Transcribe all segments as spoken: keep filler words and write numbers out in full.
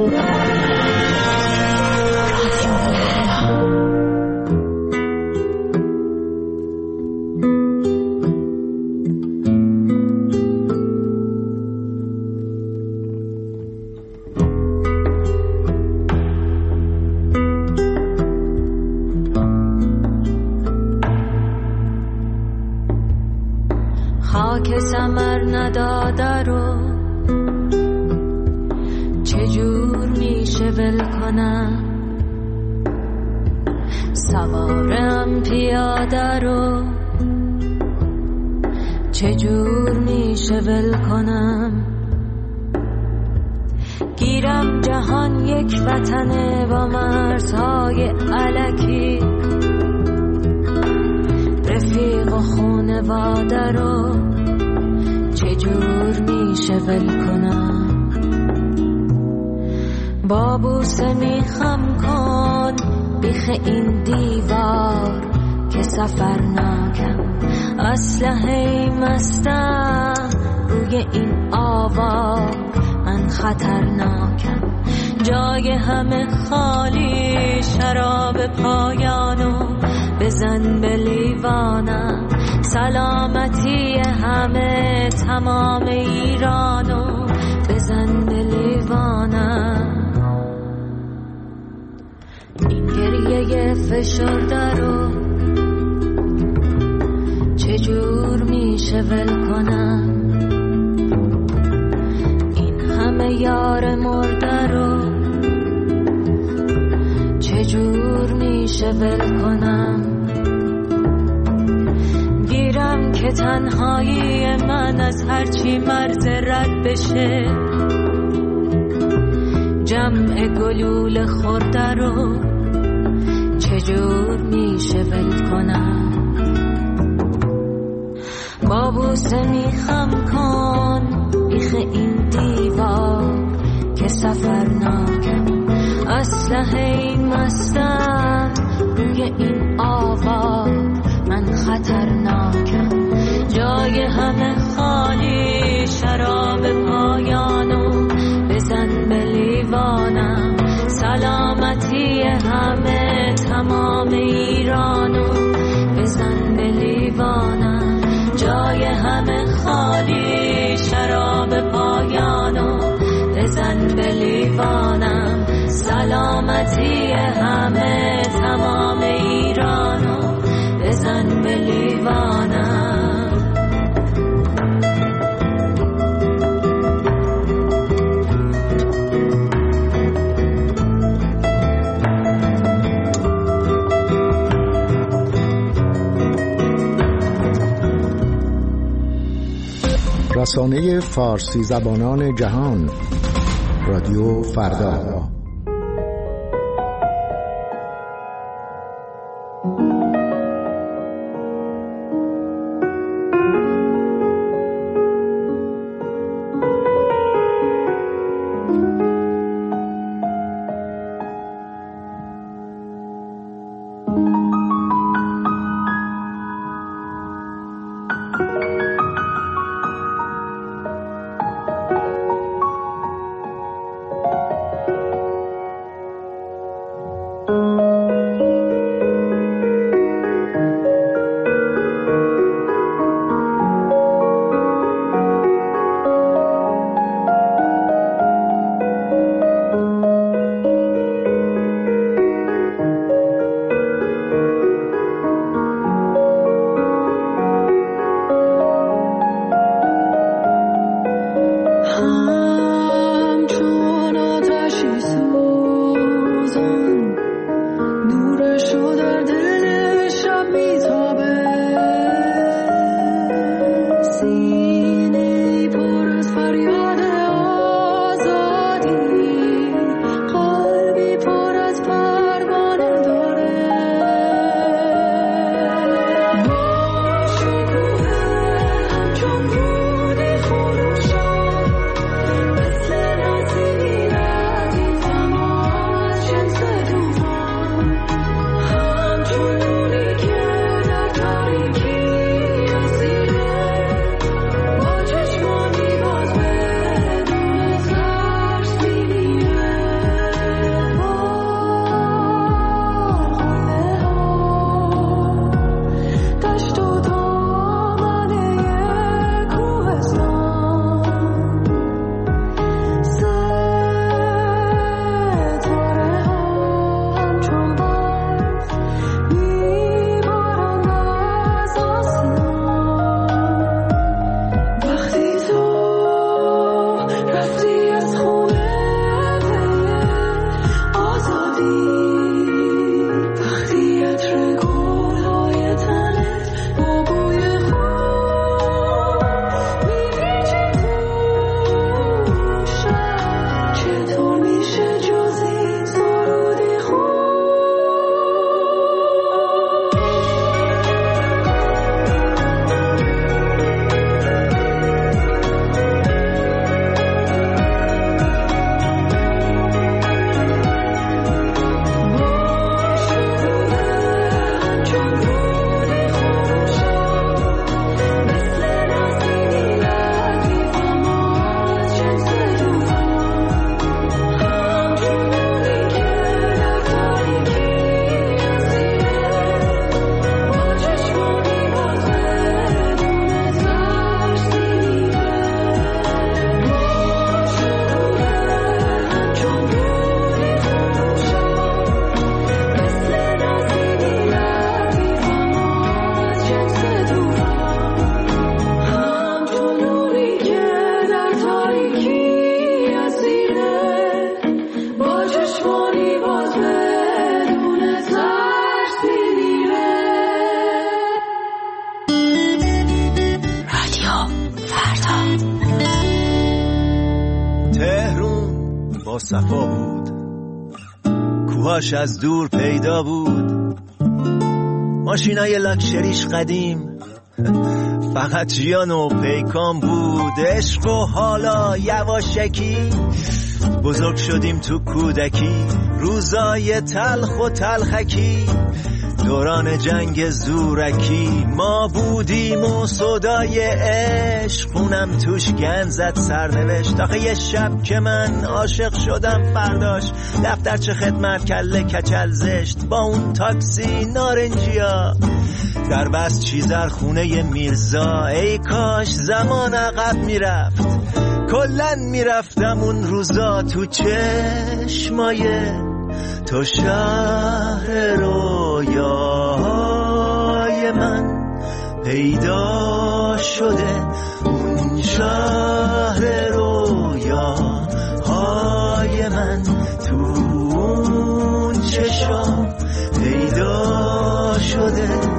خاک ثمر نداده رو چجور میشه ول کنم، سوارم پیاده رو چجور میشه ول کنم. گیرم جهان یک وطنه با مرزهای الکی، رفیق و خونواده رو چجور میشه ول کنم. با بوسه میخم کن بیخ این دیوار که سفرناکم، اسلحه مستم روی این آوار، من خطرناکم. جای همه خالی، شراب پایانو بزن به لیوانم، سلامتی همه تمام ایرانو بزن به لیوانم. این گریه فشرده رو چجور میشه ول کنم، این همه یار مرده رو چجور میشه ول کنم. گیرم که تنهایی من از هرچی مرز رد بشه، جمع گلول خورده رو چجور میشه ول کنم. با بوسه میخم کن بیخ این دیوار که سفرناکم، اسلحه مستم روی این آوار، من خطرناکم. جای همه خالی، شراب پایانو بزن به لیوانم، سلامتی همه تمام ایرانو بزن به لیوانم. جای همه خالی، شراب پایانو بزن به لیوانم، سلامتی همه تمام ایرانو بزن به لیوانم. رسانه فارسی زبانان جهان، رادیو فردا. صفا بود، کوهاش از دور پیدا بود، ماشینای لاکچریش قدیم، فقط جیان و پیکان بود. عشق و حالا یواشکی بزرگ شدیم تو کودکی، روزای تلخ و تلخکی، دوران جنگ زورکی. ما بودیم و صدای عشق خونم توش گند زد سرنوشت. آخه یه شب که من عاشق شدم فرداش دفترچه خدمت کله کچل زشت با اون تاکسی نارنجیا در بس چیزر خونه میرزا. ای کاش زمان عقب میرفت، کلن میرفتم اون روزا تو چشمای تو شهر رویاهای من پیدا شده. اون شهر رویاهای من تو اون چشم پیدا شده.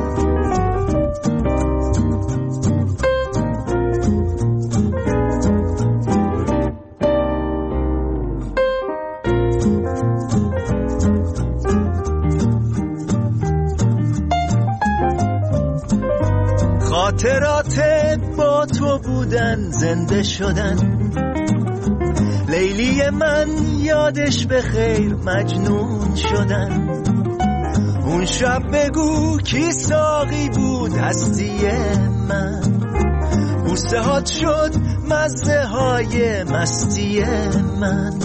خاطرات با تو بودن زنده شدن، لیلی من یادش به خیر مجنون شدن. اون شب بگو کی ساقی بود هستی من، بوسه هات شد مزه های مستی من.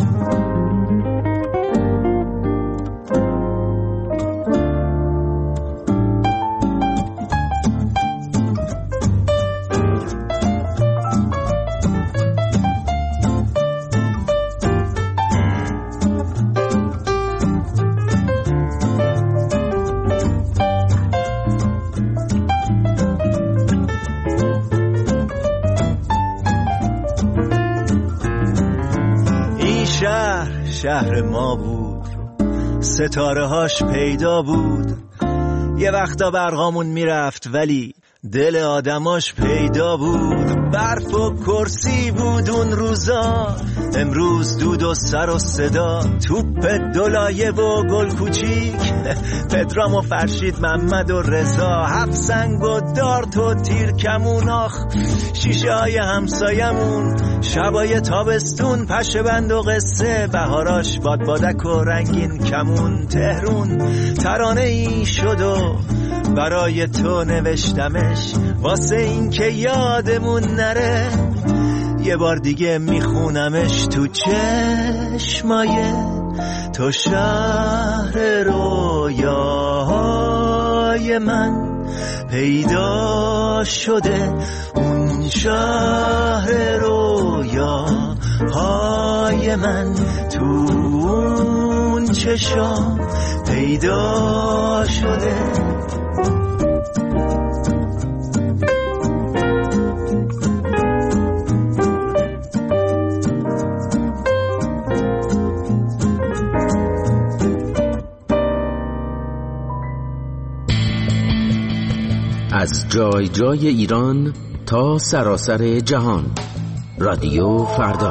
شهر ما بود، ستاره هاش پیدا بود، یه وقتا برقامون میرفت ولی دل آدماش پیدا بود. برف و کرسی بود اون روزا، امروز دود و سر و صدا، توپ دولایه و گل کوچیک، پدرام و فرشید محمد و رضا، هفت سنگ و دارت و تیر کمون. آخ شیشه های همسایمون، شبای تابستون، پشه بند و قصه، بهاراش بادبادک و رنگین کمون. تهرون ترانه ای شد و برای تو نوشتمش، واسه این که یادمون نره یه بار دیگه میخونمش. تو چشمای تو شهر رویاهای من پیدا شده. اون شهر رویاهای من تو اون چشم پیدا شده. از جای جای ایران تا سراسر جهان، رادیو فردا.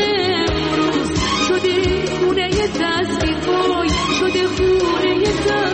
شده خونه دست بی پای، شده خونه دست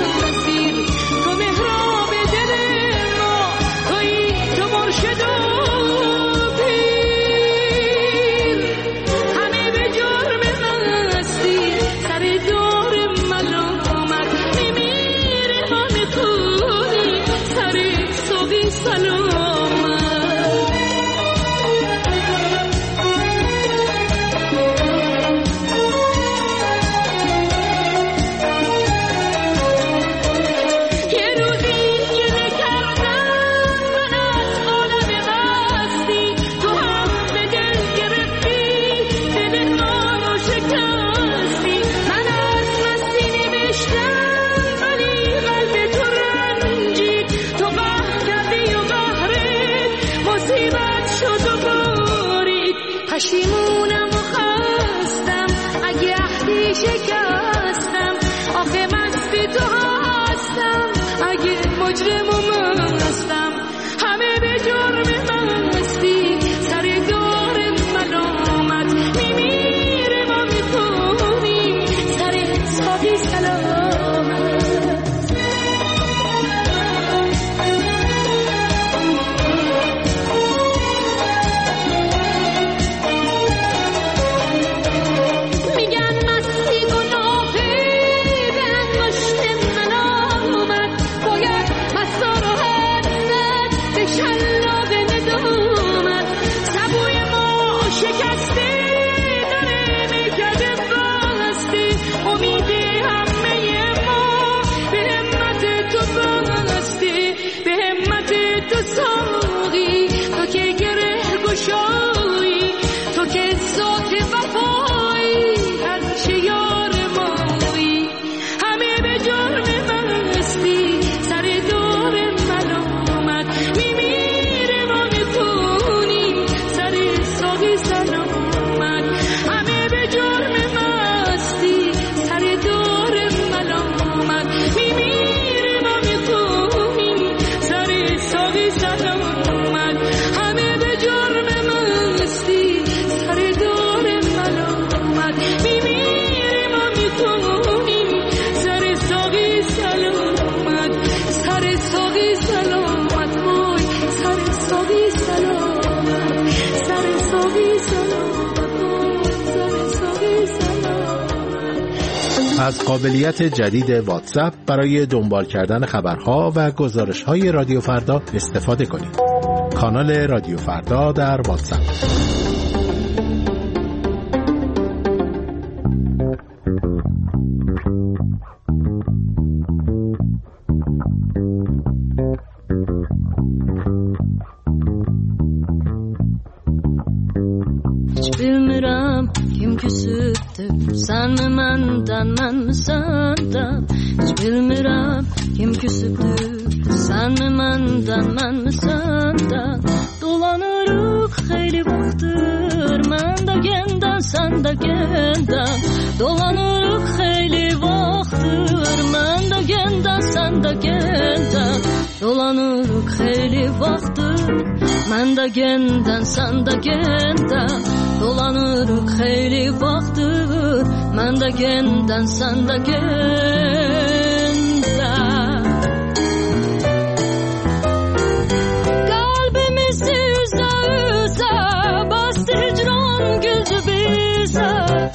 پشیمونم و خستم اگه عهدی شکستم آخه مستی تو هستم اگه مجرم و مستم همه به جرم مستی سر دار ملامت میمیره ما میکنی سر ساقی سلامت از قابلیت جدید واتساپ برای دنبال کردن خبرها و گزارش‌های رادیو فردا استفاده کنید. کانال رادیو فردا در واتساپ. Sen mi menden, men mi senden? Hiç bilmirəm kim küsübdür. Sen mi menden, men mi senden? Dolanırıq xeyli vaxtdır. Mən də genden, sen də genden. Dolanırıq xeyli vaxtdır. Mən də genden, sen də genden. Dolanırıq xeyli vaxtdır. Mən də genden, sen də genden. Dolanırıq xeyli vaxtdır. Mən də genden, sen də genden. Qalbimizi üzə üzə bastı hicran güldü bizə.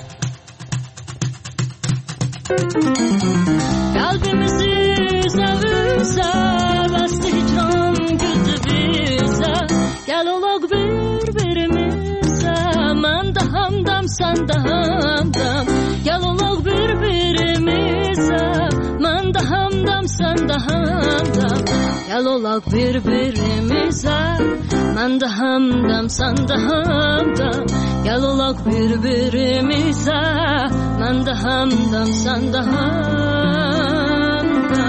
Qalbimizi üzə üzə bastı hicran güldü bizə. Gəl olaq bir-birimizə. Mən də hamdam, sən də hamdam. Gəl olaq bir-birimizə. Mən də hamdam, sən də hamdam. Gəl olaq bir-birimizə. Mən də hamdam, sən də hamdam. Gəl olaq bir-birimizə. Mən də hamdam, sən də hamdam.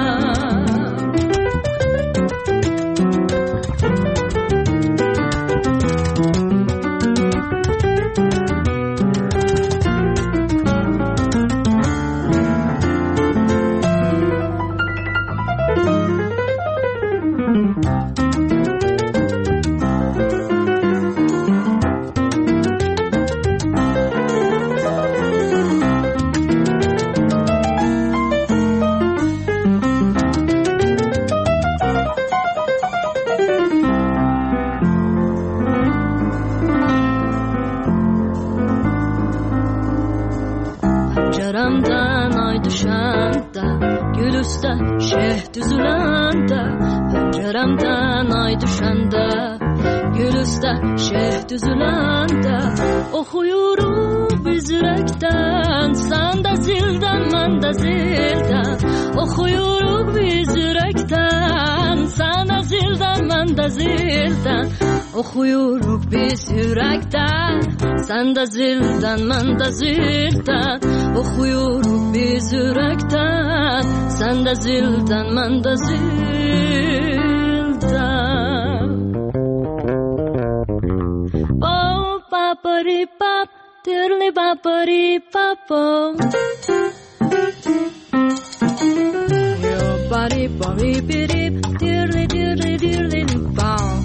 Pəncərəmdən ay düşəndə, gül üstə şeh düzüləndə. Pəncərəmdən ay düşəndə, gül üstə şeh düzüləndə. Oxuyuruq biz ürəkdən, sən də zildən, mən də zildən. Oxuyuruq biz ürəkdən, sən də zildən, mən də zildən. Oxuyuruq biz ürəkdən, sən də zildən, mən də zildən. Oxuyuruq biz ürəkdən, sən də zildən, mən də zildən. Oh, papari diddly boppity boppo. Your body body bitty diddly diddly diddly bow.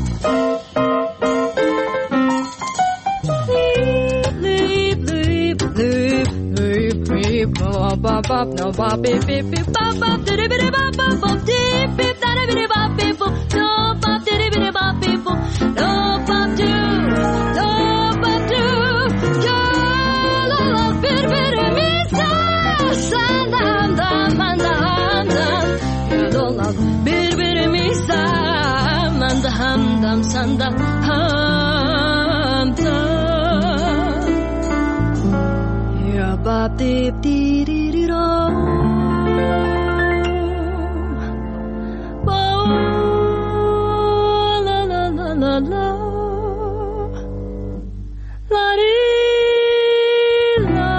Leap leap leap leap leap bop bop bop no bop beep beep beep bop bop diddy bitty bop bop bop deep beep daddy bitty bop beep boop no bop diddy bitty bop beep boop no bop do no bop do yo la la bir bir mi sa sandam dam mandam dam yo la bir bir mi sa mandam dam sandam ham dam yo bop deep dee dee dee do. La la la di la.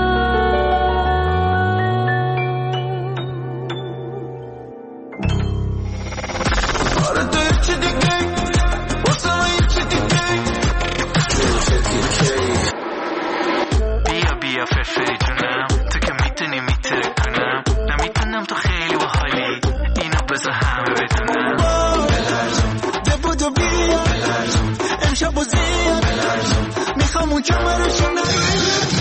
آره تو چی دیگه واسه من چی دیگه بیا بیا ففری جونم تو که میتونی میتره کنم نمیتونم تو خیلی و حالی اینو بذار همه بدونم امشب و زیاد میخوام اون کمرشو نگیرم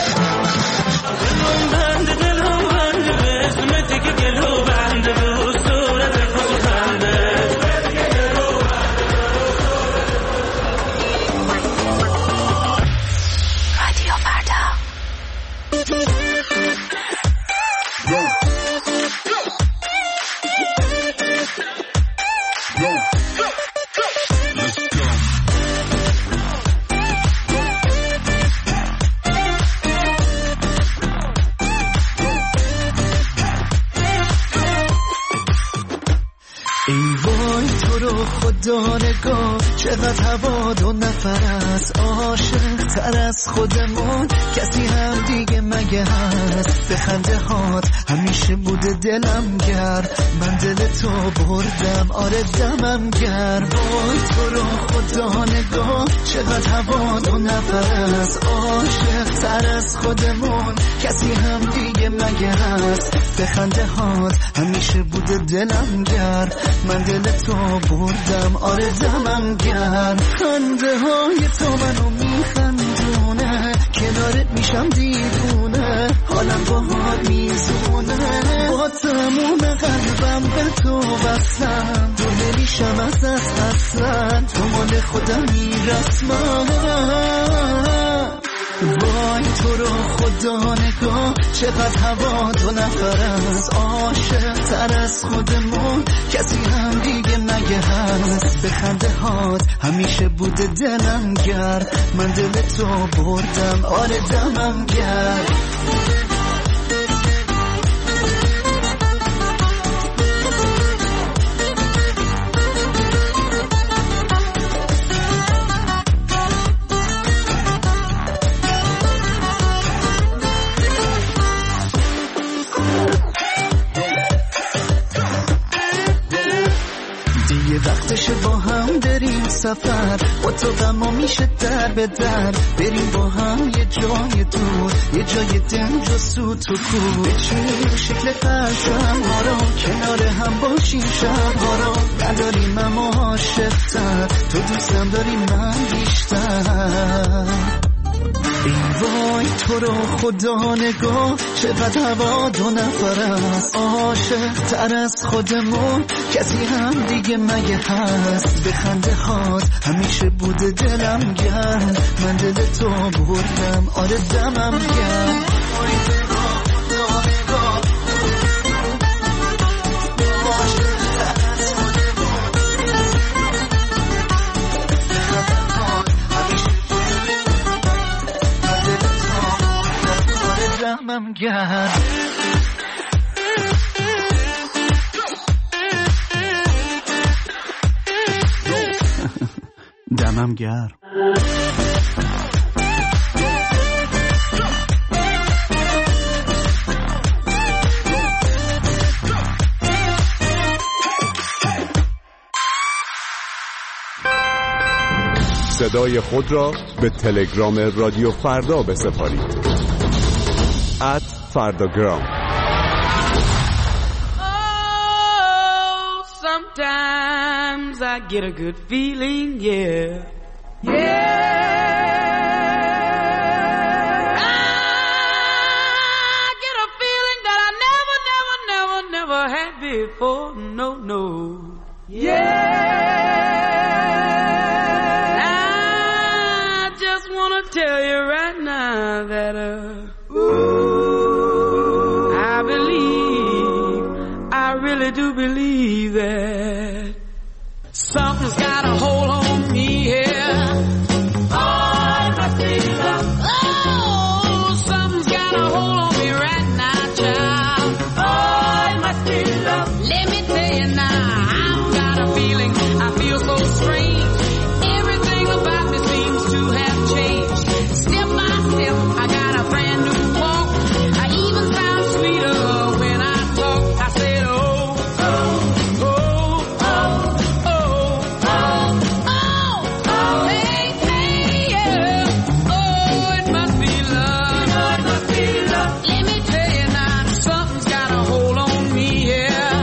دلم بنده دلم بنده به اسمت که گلو بنده به صورت خوش خنده رادیو فردا. خدا نگاه چقدر هوا دو نفر است عاشق تر از خودمون کسی هم دیگه مگه هست به خنده هات همیشه بوده دلم گرم من دل تو بردم آره دمم گرم وای تو رو خدا نگاه چقدر هوا دو نفر است عاشق تر از خودمون کسی هم دیگه مگه هست به خنده هات همیشه بوده دلم گرم من دل تو بردم آره دمم گرم خنده های تو منو میخندونه کنارت میشم دیوونه حالم باهات میزونه با تموم قلبم به تو بستم دور نمیشم از دست اصلا تو مال خودم میرسمم وای تو رو خدا نگاه چقدر هوا دو نفر از عاشق تر از خودمون کسی هم دیگه مگه هست به خنده هات همیشه بوده دلم گرم من دل تو بردم آره دمم گرم وقتش با هم بریم سفر با تو غما میشه در به در بریم با هم یه جای دور یه جای دنج و سوت و کور بچینیم شکل قشنگ ها رو کنار هم باشیم شب ها رو نداریم اما عاشق‌تر تو دوستم داری من بیشتر ای وای تو رو خدا نگاه چقدر هوا دو نفر است عاشق تر از خودمون کسی هم دیگه مگه هست به خنده هات همیشه بوده دلم گرم من دل تو بردم آره دمم گرم وای تو رو خدا نگاه عاشق تر از خودمون به خنده هات همیشه دمم گرم دمم گرم صدای خود را به تلگرام رادیو فردا بسپارید. ات فرداگرام. Oh, sometimes I get a good feeling, yeah. Yeah. I get a feeling that I never, never, never, never had before. No, no. Yeah. I just want to tell you right now that uh, ooh, I believe, I really do believe that something's got a hold on me here. Oh, it must be love. Oh, something's got a hold on me right now, child. Oh, it must be love. Let me tell you now, I've got a feeling, I feel so strange. Everything about me seems to have changed. Step by step, I got a brand new walk. I even sound sweeter when I talk. I said, oh, oh, oh, oh, oh, oh, oh, oh, hey, hey, yeah. Oh, it must be love. You know it must be love. Let me tell you now, something's got a hold on me, yeah.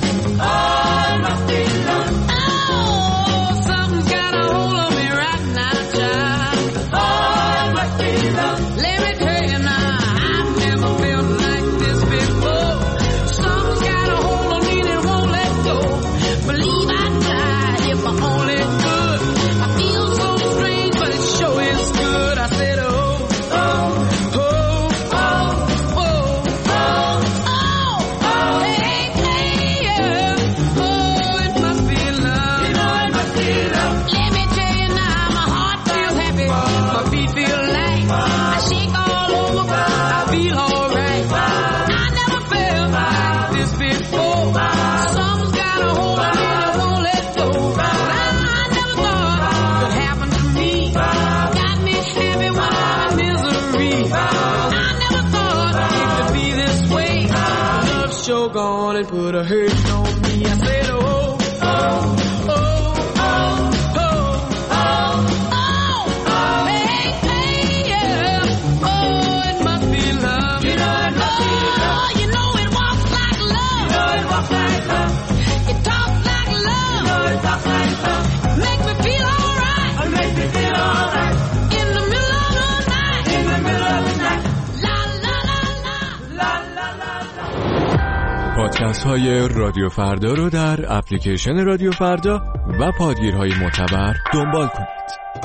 Oh, it must be love. Oh, something's got a hold on me right now, child. Oh, it must be love. Let me tell you now, I've never felt like this before. Something's got a hold on me that won't let go. Believe I'd die if I only could. I feel so strange, but it sure is good. I said, oh, oh, oh, oh, oh, oh, oh, oh, hey, hey, yeah. Oh, it must be love. You know it must be love. Let me tell you now, my heart feels happy, my feet feel light. I shake all over, I feel alright. I never felt like this before. Something's got a hold on me that won't let go. I never thought it could happen to me. Got me happy when I'm in misery. I never thought it could be this way. Love sure gone and put a hurt on me. I said, oh, oh, oh, oh, oh, oh, oh, hey, hey, yeah. Oh, it must be love. You know it must be love. Oh, you know it walks like love. You know it walks like love. It talks like love. You know it talks like love. Make me feel alright. Oh, make me feel alright. In the middle of the night. In the middle of the night. La la la la. La la la la. پادکست های رادیو فردا رو در اپلیکیشن رادیو فردا و پادگیرهای معتبر دنبال کنید.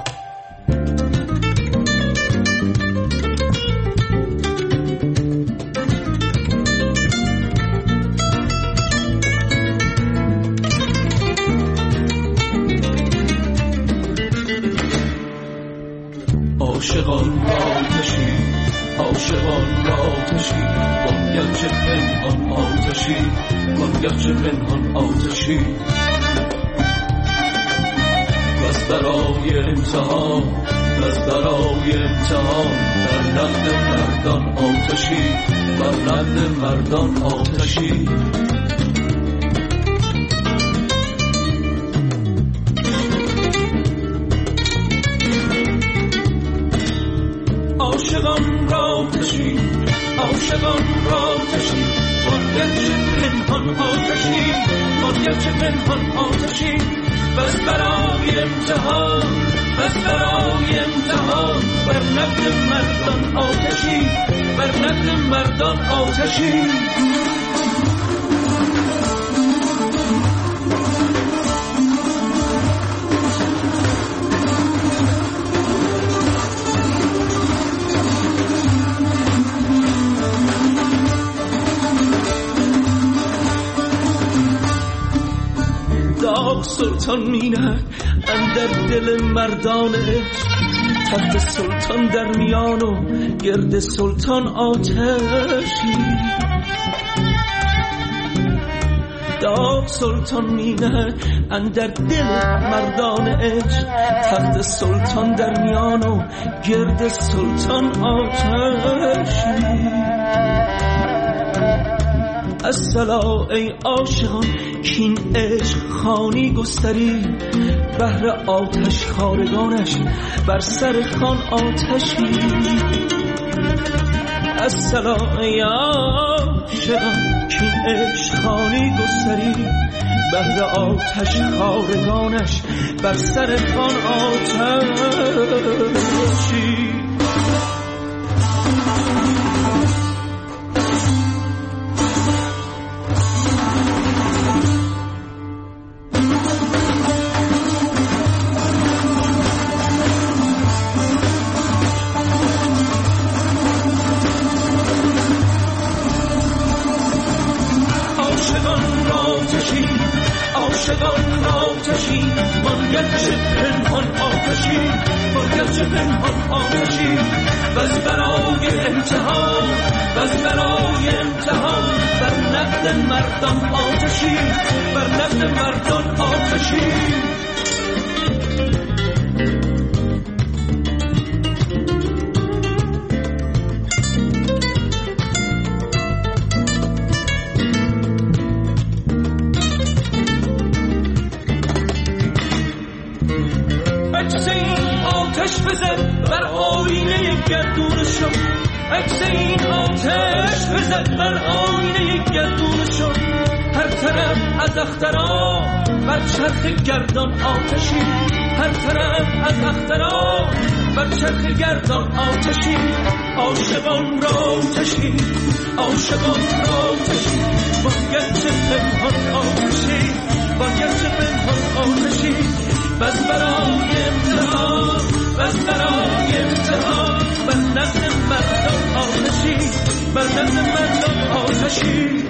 عاشقان آتشی، عاشقان آتشی، باید چه پنهان آتشی، باید چه پنهان آتشی. بس برای امتحان، بس برای امتحان، بر نقد مردان آتشی، بر نقد مردان آتشی. عاشقان را تشی، عاشقان را تشی، باید چه پنهان آتشی، باید چه پنهان آتشی. بس برای امتحان، بس برای امتحان، بر نقد مردان آتشی، بر نقد مردان آتشی. داغ سلطان میند اندر دل مردان عشق، تخت سلطان در میان و گرد سلطان آتشی. داغ سلطان میند اندر دل مردان عشق، تخت سلطان در میان و گرد سلطان آتشی. الصلا ای عاشقان کین عشق خانی گستری، بهر آتش خارگانش بر سر خان آتشی. الصلا ای عاشقان کین عشق خانی گستری، بهر آتش خارگانش بر سر خان آتشی. عاشقان آتشی باید چه پنهان آتشی، باید چه پنهان آتشی، بس برای امتحان، بس برای امتحان، بر نقد مردان آتشی، بر نقد مردان آتشی. آتش بزد بر آینه گردونشون، عکس این آتش بزد بر آینه گردونشون، هر طرف از اخترا بر چرخ گردان آتشی، هر طرف از اخترا بر چرخ گردان آتشی. عاشقان را آتشی، عاشقان را آتشی، باید چه پنهان آتشی، باید چه پنهان آتشی، بس برای امتحان، بس برای امتحان، بر نقد مردان آتشی، بر نقد مردان آتشی.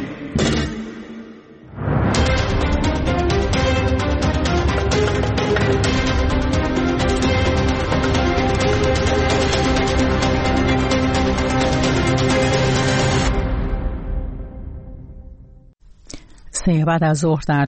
سه بعد از ظهر در